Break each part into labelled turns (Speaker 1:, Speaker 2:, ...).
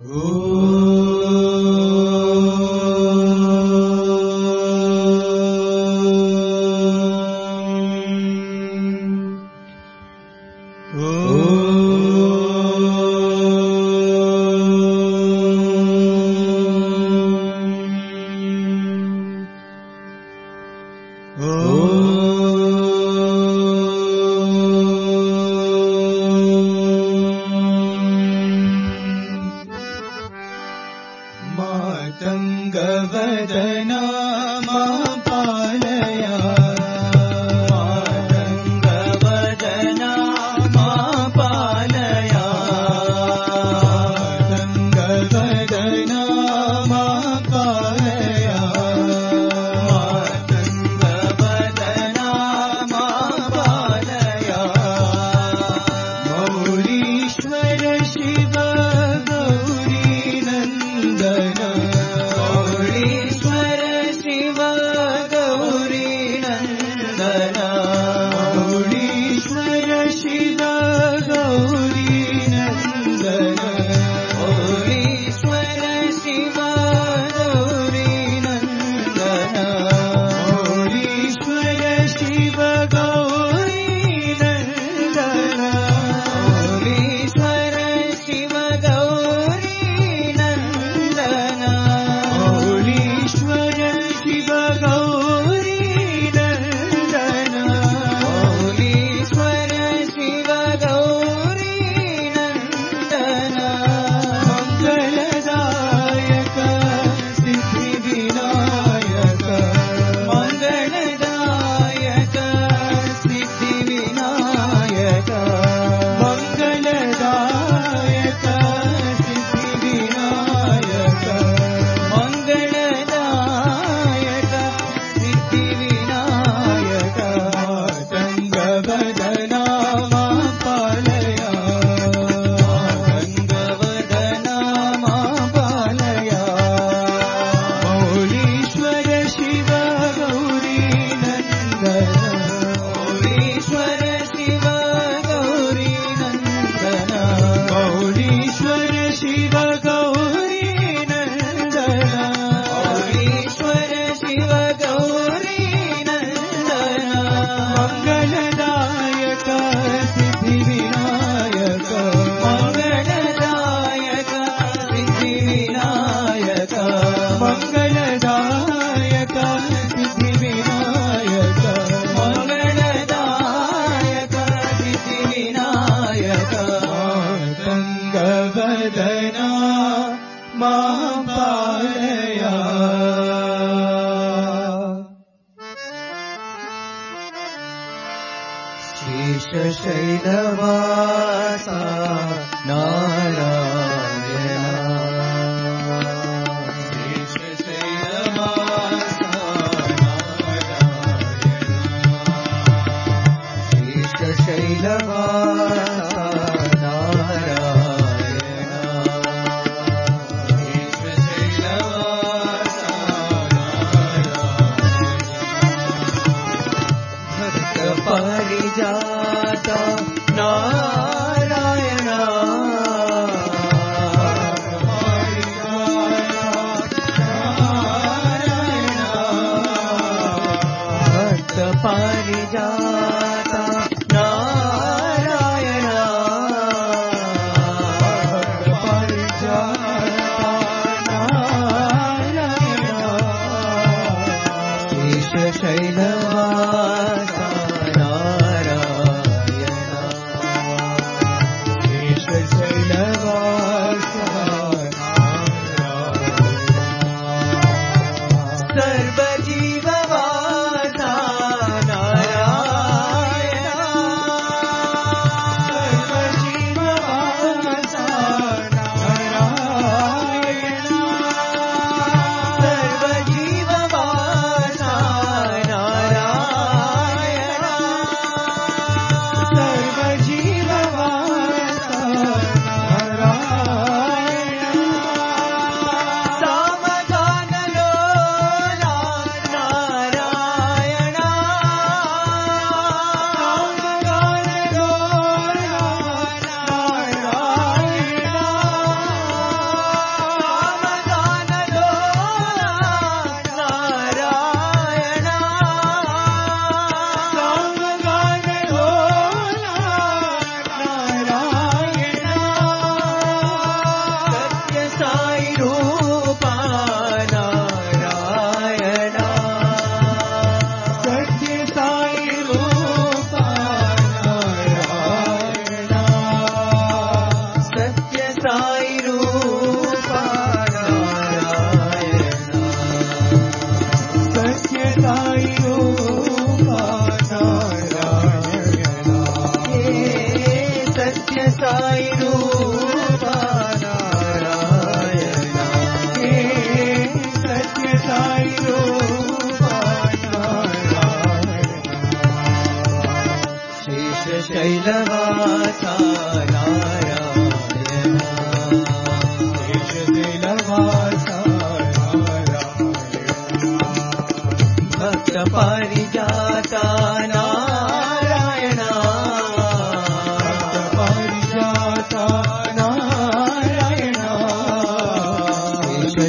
Speaker 1: पारिजाता नारायण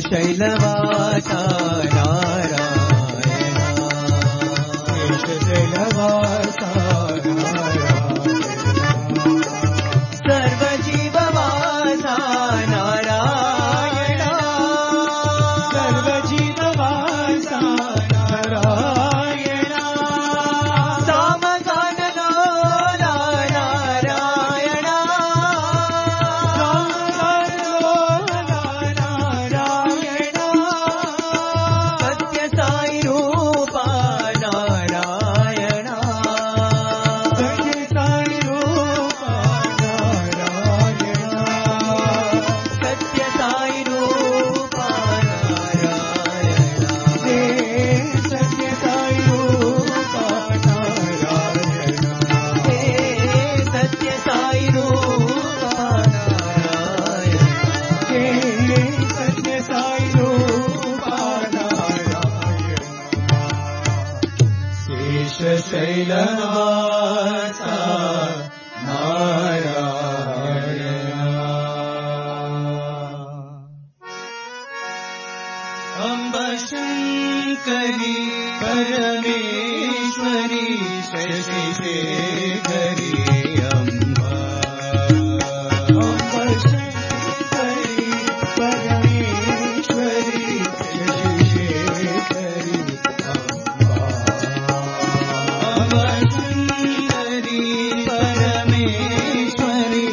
Speaker 1: శేషశైలవాసా నారాయణ శేషశైలవాసా సర్వజీవవాసా నారాయణ సర్వజీవవాసా నారాయణ సామగానలోలా నారాయణ సామగానలోలా నారాయణ సత్యసాయి రూపా నారాయణ సత్యసాయి రూపా సత్యసాయి రూపా నారాయణ హే సత్యసాయి రూపా నారాయణ హే సత్యసాయి రూపా నారాయణ హే సత్యసాయి రూపా నారాయణ శేషశైలవాసా అంబ శంకరి పరమేశ్వరి శశిశేఖరి అంబ శంకరి పరమేశ్వరి శశిశేఖరి అంబ శంకరి పరమేశ్వరి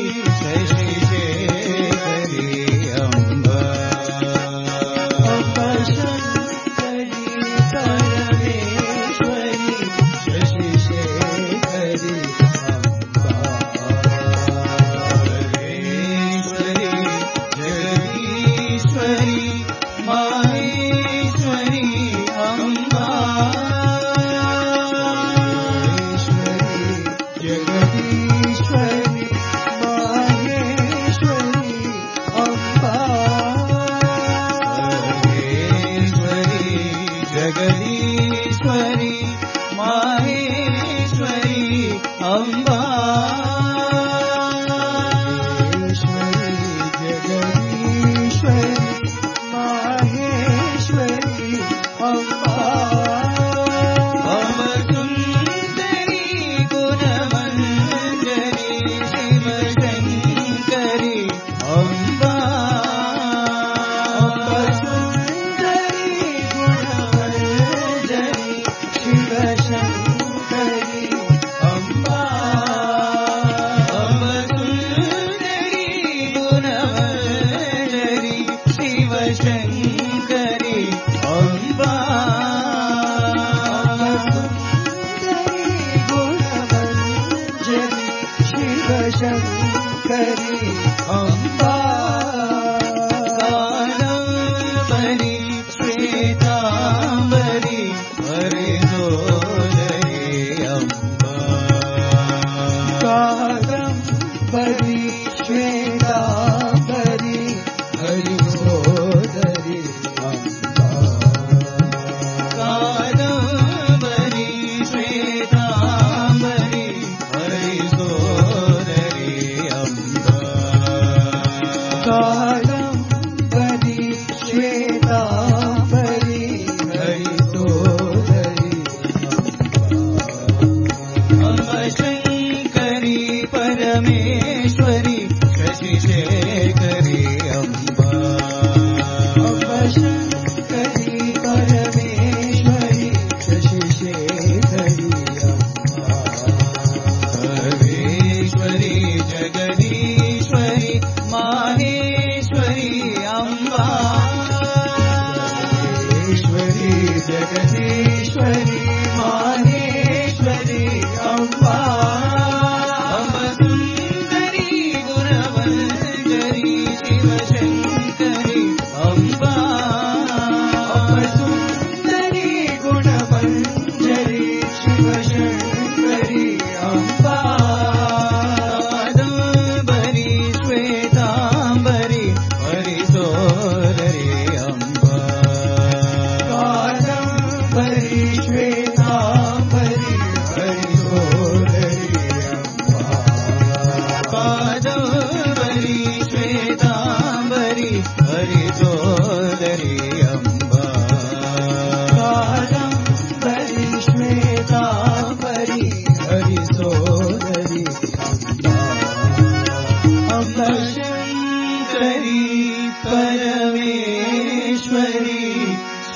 Speaker 1: శశిశేఖరి అంబ శంకరి పరమేశ్వరి శశిశేఖరి అంబ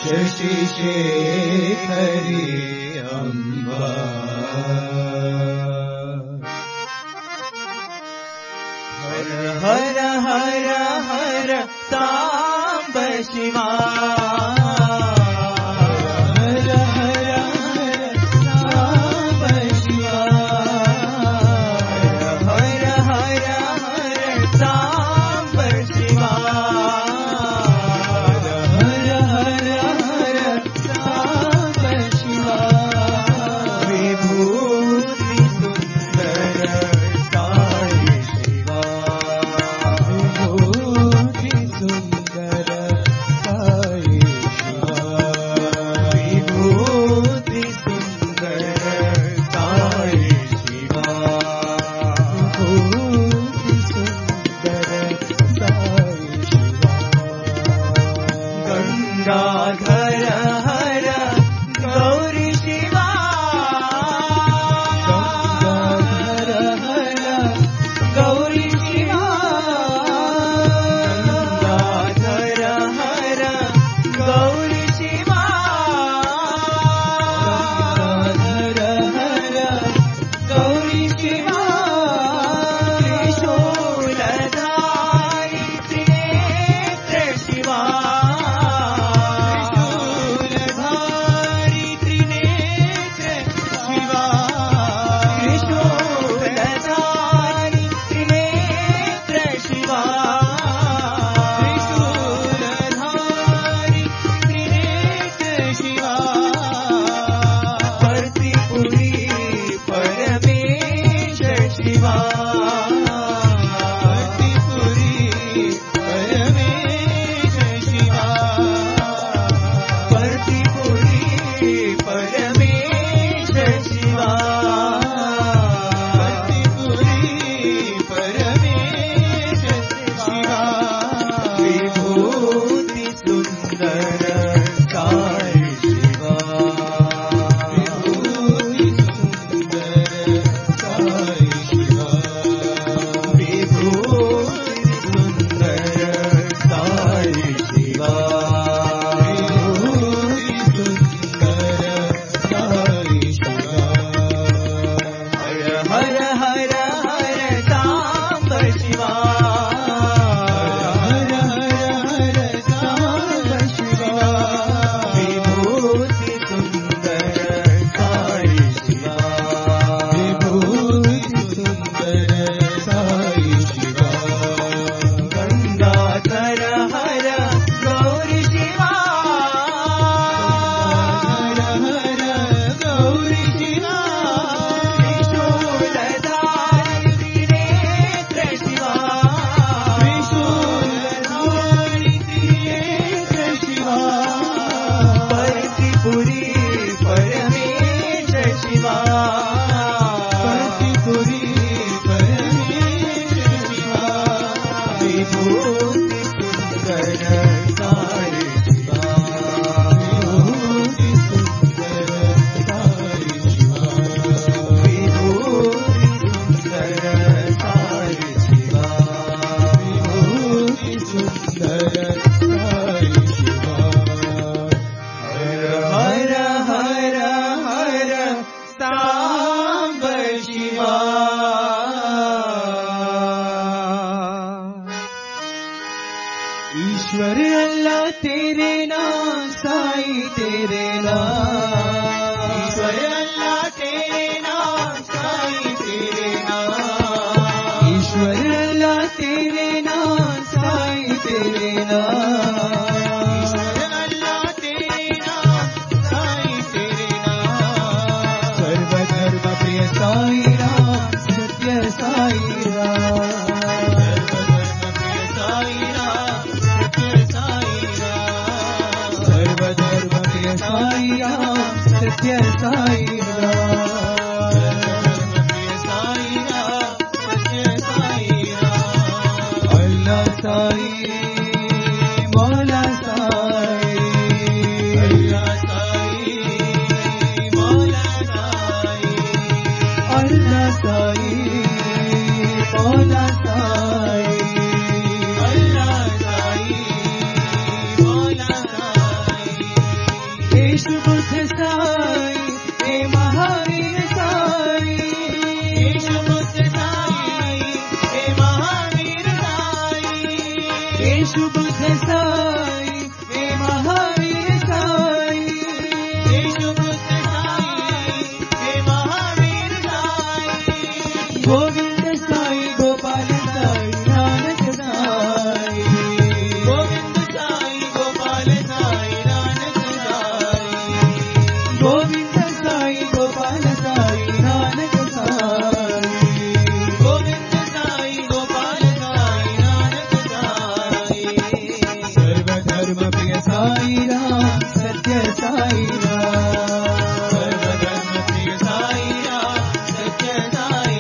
Speaker 1: शशि शेखरी अम्बा हर हर हर हर साम्ब शिवा हर हर हर साम्ब शिवा हर हर हर साम्ब शिवा हर हर हर साम्ब शिवा विभूति सुंदर साई शिवा विभूति सुंदर साई शिवा विभूति सुंदर साई शिवा विभूति सुंदर साई शिवा गंगाधर हर गौरी शिवा गंगाधर हर गौरी शिवा गंगाधर हर गौरी शिवा गंगाधर हर गौरी शिवा त्रिशूलधारी त्रिनेत्र शिवा त्रिशूलधारी त्रिनेत्र शिवा त्रिशूलधारी त्रिनेत्र शिवा त्रिशूलधारी त्रिनेत्र शिवा भर्तृपुरी परमेश शिवा भर्तृपुरी परमेश शिवा भर्तृपुरी परमेश शिवा भर्तृपुरी परमेश शिवा विभूति सुंदर साई शिवा विभूति सुंदर साई शिवा विभूति सुंदर साई शिवा विभूति सुंदर साई शिवा हर हर हर हर साम्ब शिवा हर हर हर साम्ब शिवा विभूति सुंदर साई शिवा विभूति सुंदर साई शिवा गंगाधर हर गौरी शिवा गंगाधर हर गौरी शिवा त्रिशूलधारी त्रिनेत्र शिवा त्रिशूलधारी त्रिनेत्र शिवा भर्तृपुरी परमेश शिवा भर्तृपुरी परमेश शिवा विभूति सुंदर साई शिवा विभूति सुंदर साई शिवा विभूति सुंदर साई शिवा विभूति सुंदर साई शिवा हर हर हर हर साम्ब शिवा ईश्वर अल्लाह तेरे नाम साई तेरे नाम ईश्वर अल्लाह तेरे नाम साई तेरे नाम ईश्वर अल्लाह तेरे नाम साई तेरे नाम ईश्वर अल्लाह तेरे नाम साई तेरे नाम सर्वधर्म प्रिय साई राम सत्य साई राम सर्वधर्म प्रिय साई राम सत्य साई राम सर्वधर्म प्रिय साई राम सत्य साई राम सर्वधर्म प्रिय साई राम सत्य साई राम अल्लाह साई मौला साई अल्लाह साई मौला साई अल्लाह साई मौला साई अल्लाह साई मौला साई येशु बुद्ध साई हे महावीर साई येशु बुद्ध साई हे महावीर साई येशु बुद्ध साई हे महावीर साई येशु बुद्ध साई हे महावीर साई गोविंद साई गोपाल साई नानक साई गोविंद साई गोपाल साई नानक साई गोविंद साई गोपाल साई नानक साई गोविंद साई गोपाल साई नानक साई सर्वधर्म प्रिय साई राम सत्य साई राम सर्वधर्म प्रिय साई राम सत्य साई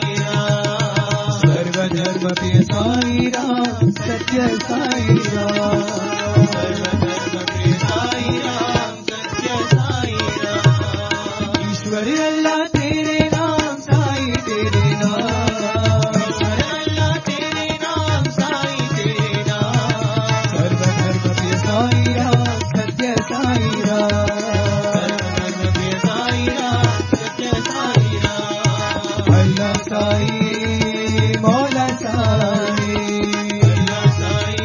Speaker 1: राम सर्वधर्म प्रिय साई राम सत्य साई राम सर्वधर्म प्रिय साई राम सत्य साई राम ईश्वर अल्लाह तेरे नाम साई तेरे नाम ईश्वर अल्लाह तेरे नाम साई तेरे नाम सर्वधर्म प्रिय साई राम सत्य साई राम सर्वधर्म प्रिय साई राम सत्य साई राम अल्लाह साई मौला साई अल्लाह साई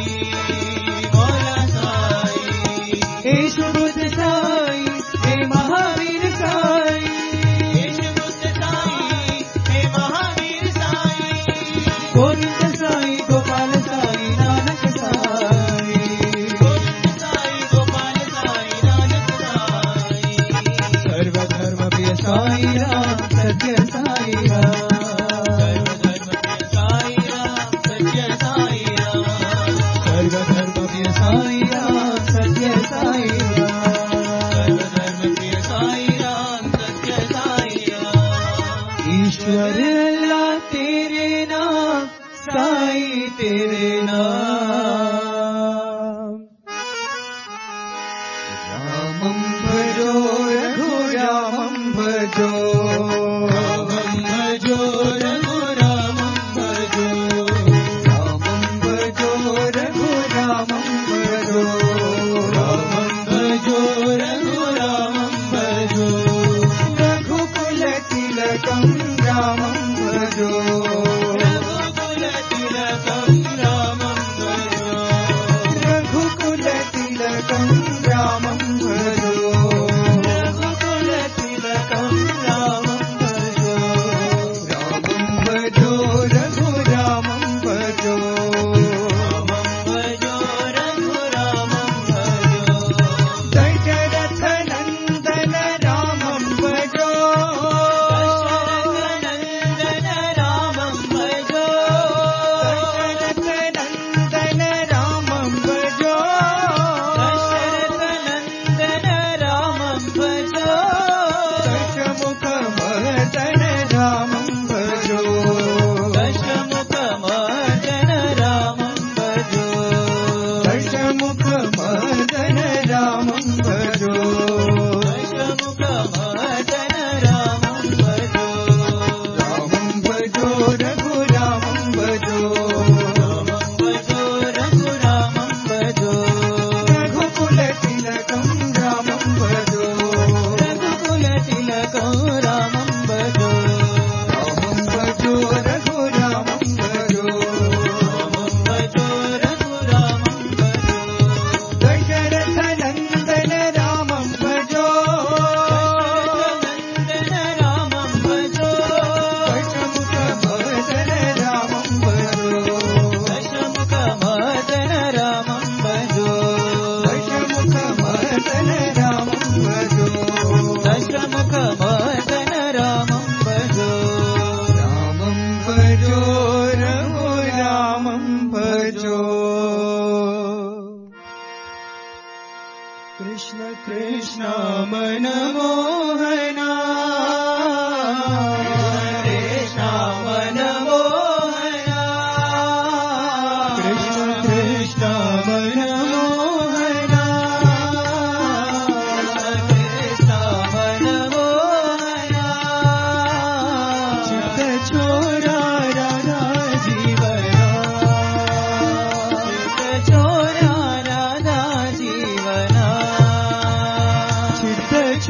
Speaker 1: मौला साई येशु बुद्ध साई हे महावीर साई येशु बुद्ध साई हे महावीर साई गोविंद साई गोपाल साई नानक साई गोविंद साई गोपाल साई नानक साई सर्वधर्म प्रिय साई राम सत्य साई राम सर्वधर्म प्रिय साई राम सत्य साई राम सर्वधर्म प्रिय साई राम सत्य साई राम सर्वधर्म प्रिय साई राम सत्य साई राम ईश्वर अल्लाह तेरे नाम साई तेरे नाम रामं भजो रघुरामं भजो रामं भजो रघुरामं भजो रामं भजो रघुरामं भजो रामं भजो रघुरामं भजो रघुकुल तिलकं रामं भजो रघुकुल तिलकं रामं भजो रघुकुल तिलकं रामं भजो रघुकुल तिलकं रामं भजो रामं भजो रघुरामं भजो रामं भजो रघुरामं भजो दशरथ नन्दन रामं भजो दशरथ नन्दन रामं भजो दशरथ नन्दन रामं भजो दशरथ नन्दन रामं भजो दशमुख मर्दन रामं भजो दशमुख मर्दन रामं भजो दशमुख मर्दन रामं भजो दशमुख मर्दन रामं भजो रामं भजो रघुरामं भजो रामं भजो रघुरामं भजो रघुकुल तिलकं रामं भजो रघुकुल तिलकं रामं भजो रामं भजो रघुरामं भजो रामं भजो रघुरामं भजो दशरथ नन्दन रामं भजो दशरथ नन्दन रामं भजो दशमुख मर्दन रामं भजो दशमुख मर्दन रामं भजो दशमुख मर्दन रामं भजो दशमुख मर्दन रामं भजो रामं भजो रघुरामं भजो कृष्ण कृष्ण मनमोहना कृष्ण मनमोहना कृष्ण कृष्ण मनमोहना कृष्ण मनमोहना चित्त छोरा राधा जीवना चित्त छोरा राधा जीवना चित्त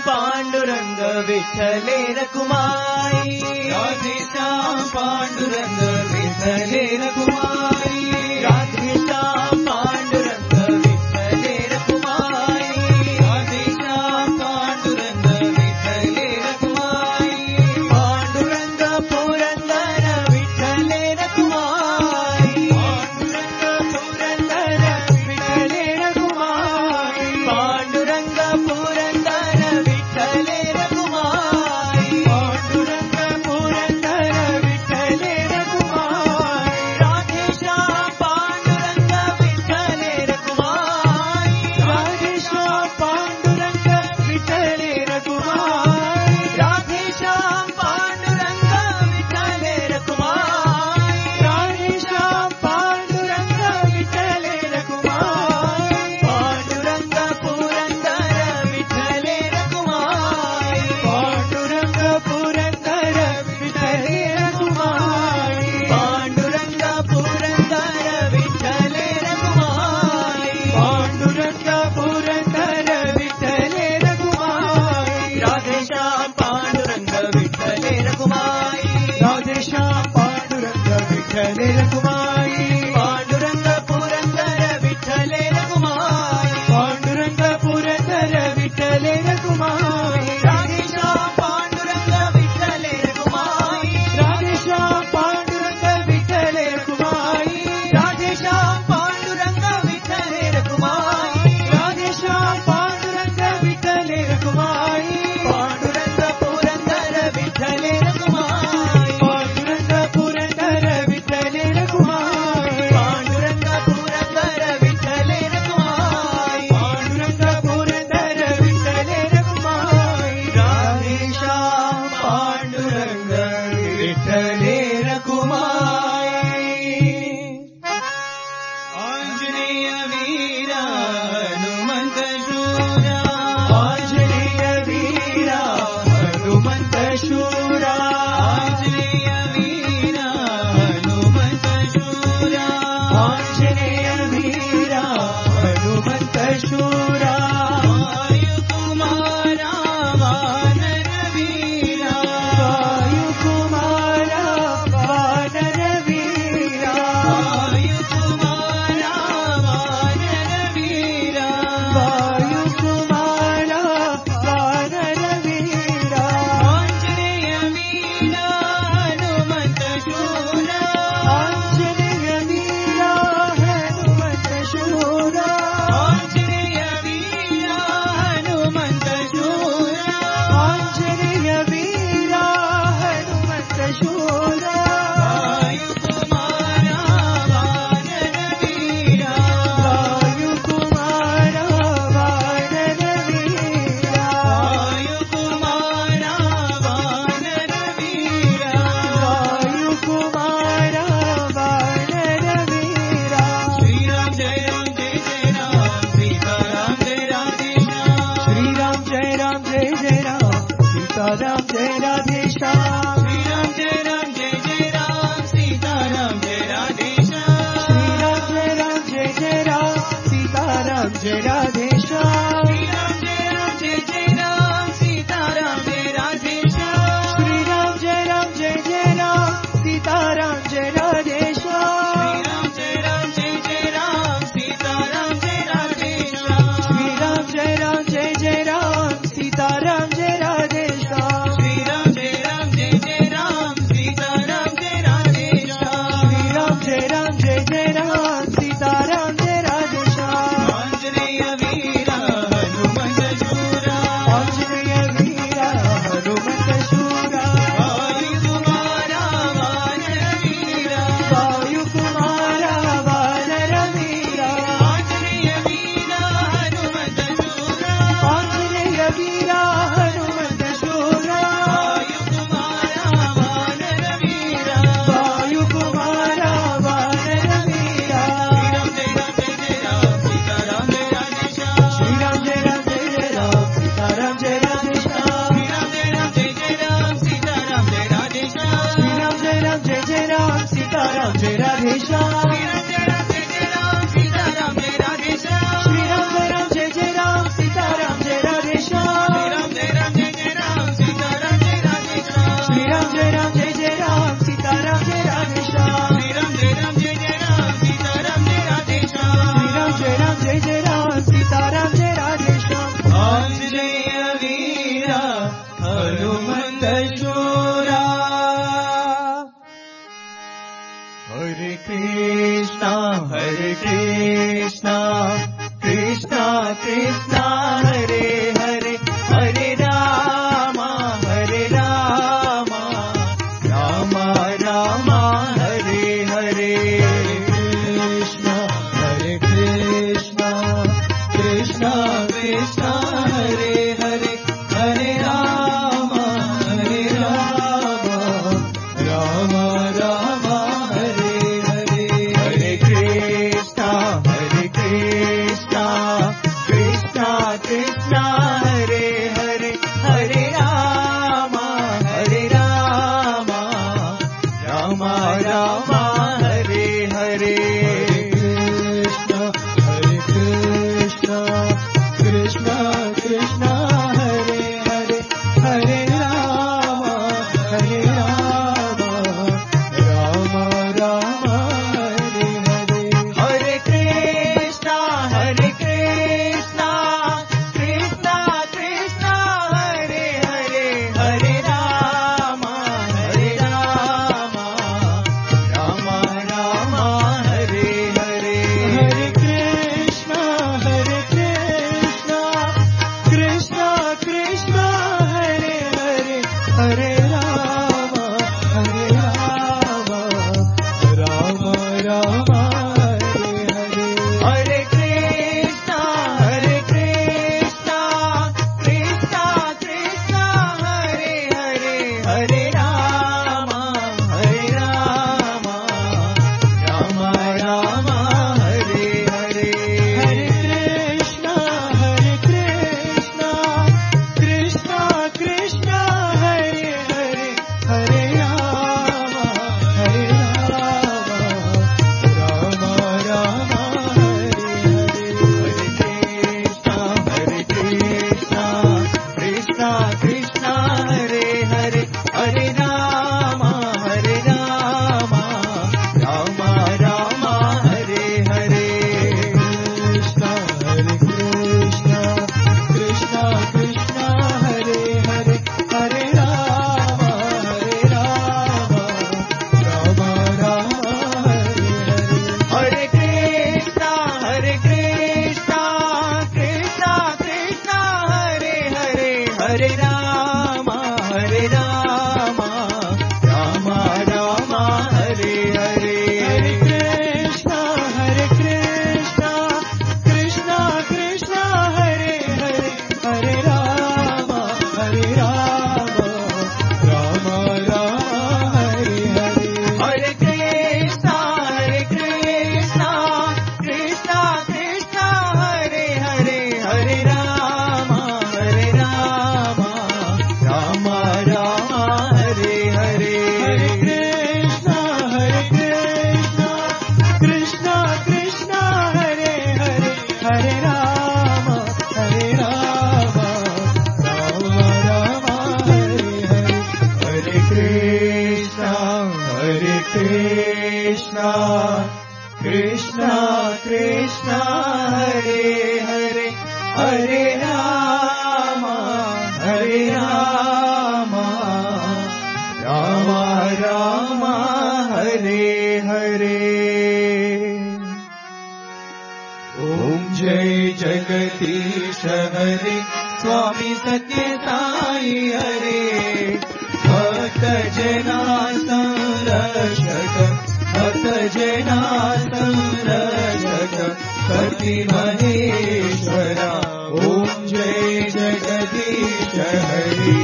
Speaker 1: पांडुरंग विठ्ठले रकुमाई राधेश्याम पांडुरंग विठ्ठले रकुमाई राधेश्याम पांडुरंग विठ्ठले रकुमाई राधेश्याम पांडुरंग विठ्ठले रकुमाई पांडुरंग पुरंदर विठ्ठले रकुमाई पांडुरंग पुरंदर विठ्ठले रकुमाई पांडुरंग पुरंदर विठ्ठले रकुमाई पांडुरंग पुरंदर विठ्ठले रकुमाई राधेश्याम पांडुरंग विठ्ठले रकुमाई राधेश्याम पांडुरंग विठ्ठले रकुमाई राधेश्याम पांडुरंग विठ्ठले रकुमाई राधेश्याम पांडुरंग विठ्ठले रकुमाई पांडुरंग पुरंदर विठ्ठले रकुमाई पांडुरंग पुरंदर विठ्ठले रकुमाई पांडुरंग पुरंदर विठ्ठले रकुमाई पांडुरंग पुरंदर विठ्ठले रकुमाई राधेश्याम पांडुरंग विठ्ठले रकुमाई राधेश्याम पांडुरंग विठ्ठले रकुमाई पांडुरंग पुरंदर विठ्ठले रकुमाई पांडुरंग पुरंदर विठ्ठले रकुमाई राधेश्याम पांडुरंग विठ्ठले रकुमाई राधेश्याम पांडुरंग विठ्ठले रकुमाई राधेश्याम पांडुरंग विठ्ठले रकुमाई राधेश्याम पांडुरंग विठ्ठले रकुमाई पांडुरंग पुरंदर विठ्ठले रकुमाई पांडुरंग पुरंदर विठ्ठले रकुमाई पांडुरंग पुरंदर विठ्ठले रकुमाई पांडुरंग पुरंदर विठ्ठले रकुमाई राधेश्याम पांडुरंग विठ्ठले रकुमाई आंजनेय वीरा हनुमंत शूरा आंजनेय वीरा हनुमंत शूरा आंजनेय वीरा हनुमंत शूरा आंजनेय वीरा हनुमंत शूरा वायुकुमारा वानर वीरा वायुकुमारा वानर वीरा वायुकुमारा वानर वीरा वायुकुमारा वानर वीरा आंजनेय वीरा हनुमंत शूरा आंजनेय वीरा हनुमंत शूरा आंजनेय वीरा हनुमंत शूरा आंजनेय वीरा हनुमंत शूरा वायुकुमारा वानर वीरा वायुकुमारा वानर वीरा वायुकुमारा वानर वीरा वायुकुमारा वानर वीरा श्री राम जय राम जय जय राम सीताराम जय राधेश्याम श्री राम जय राम जय जय राम सीताराम जय राधेश्याम श्री राम जय राम जय जय राम सीताराम जय राधेश्याम श्री राम जय राम जय जय राम सीताराम जय राधेश्याम श्री राम जय राम जय जय राम सीताराम जय राधेश्याम श्री राम जय राम जय जय राम सीताराम जय राधेश्याम श्री राम जय राम जय जय राम सीताराम जय राधेश्याम श्री राम जय राम जय जय राम सीताराम जय राधेश्याम श्री राम जय राम जय हरे हरे हरे राम राम राम हरे हरे कृष्ण कृष्ण कृष्ण हरे हरे हरे राम राम राम हरे हरे हरे कृष्ण कृष्ण कृष्ण हरे हरे हरे राम राम राम हरे हरे कृष्ण कृष्ण कृष्ण हरे हरे हरे राम राम राम हरे हरे हरे कृष्ण कृष्ण कृष्ण हरे हरे हरे राम राम राम हरे हरे हरे कृष्ण कृष्ण कृष्ण हरे हरे हरे राम राम राम हरे हरे हरे कृष्ण कृष्ण कृष्ण हरे हरे हरे राम राम राम हरे हरे हरे कृष्ण कृष्ण कृष्ण हरे हरे हरे राम राम राम हरे हरे हरे कृष्ण कृष्ण कृष्ण हरे हरे हरे राम राम राम हरे हरे कृष्ण कृष्ण कृष्ण हरे हरे हरे राम राम राम हरे हरे हरे कृष्ण कृष्ण कृष्ण हरे हरे हरे राम राम राम हरे हरे हरे कृष्ण कृष्ण कृष्ण हरे हरे हरे राम राम हरे हरे हरे कृष्ण कृष्ण कृष्ण हरे हरे हरे राम राम हरे हरे हरे कृष्ण कृष्ण कृष्ण हरे हरे हरे राम राम हरे हरे हरे कृष्ण कृष्ण कृष्ण हरे हरे हरे राम राम हरे हरे ओम जय जगदीश हरे स्वामी सत्य साई हरे भक्त जना संरक्षक भक्त जना संरक्षक पति महेश्वरा ओम जय जगदीश हरे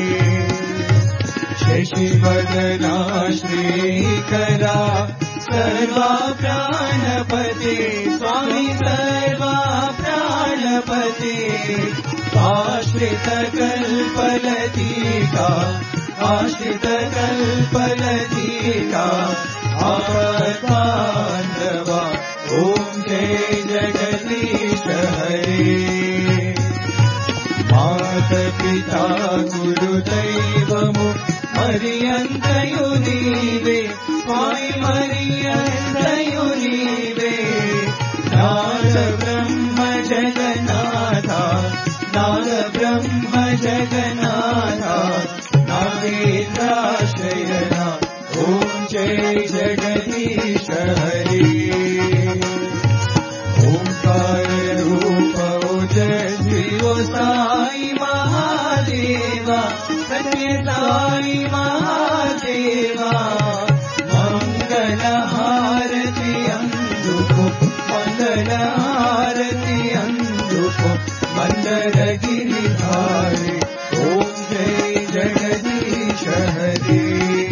Speaker 1: शशिवदना श्रीकरा सर्वा प्राणपते स्वामी सर्वा प्राणपते आश्रित कल्पलतिका आश्रित कल्पलतिका आपद्बान्धवा ओम जय जगदीश हरे माता पिता गुरुदैवमु मरियन्तयु नीवे स्वामी मरियन्तयु नीवे नाद ब्रह्म जगन्नाथा नाद ब्रह्म जगन्नाथा नागेन्द्राश्रयना ओम जय जगदीश हरे ओंकार रूप ओजस्वी वो साई महादेवा, सत्य साई महादेवा, मंगल हारति अंदुको, मंगल हारति अंदुको, मंदर गिरिधारी, ओम जय जगदीश हरे।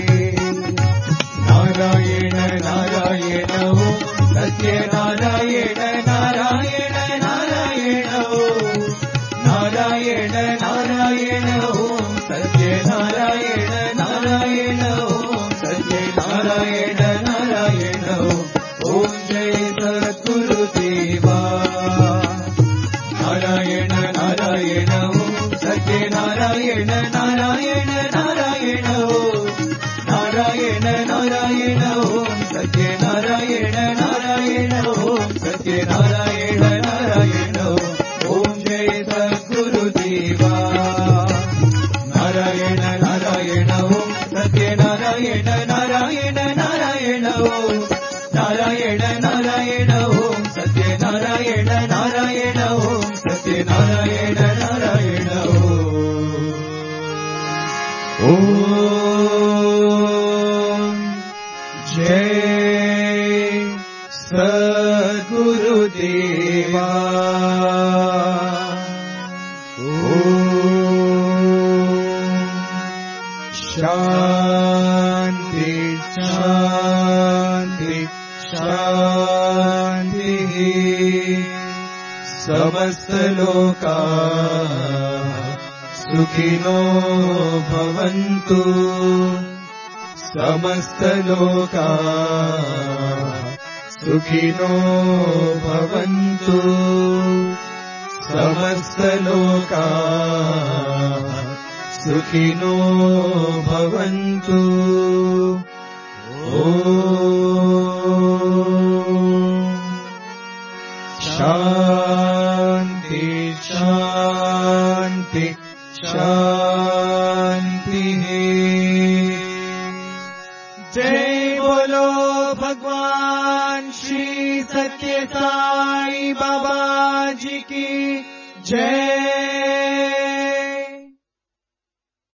Speaker 1: नारायण नारायण ओम सत्य नारायण नारायण नारायण ओम, नारायण नारायण ओम सत्य नारायण नारायण ओम सत्य नारायण नारायण ओम जय सद्गुरुदेवा। नारायण नारायण ओम सत्य नारायण नारायण नारायण ओम, नारायण नारायण ओम सत्य नारायण नारायण ओम सत्य नारायण नारायण ओम जय सद्गुरुदेवा। नारायण नारायण ओम सत्य नारायण नारायण नारायण ओम, नारायण नारायण ओम सत्य नारायण नारायण ओम सत्य नारायण नारायण ओम जय सद्गुरुदेवा। शांति शांति शांति, समस्त लोका सुखिनो भवन्तु, समस्त लोका सुखिनो भवन्तु, समस्त लोका सुखिनो भवन्तु। शांति शांति शांति। जय बोलो भगवान श्री सत्य साई बाबा जी की जय।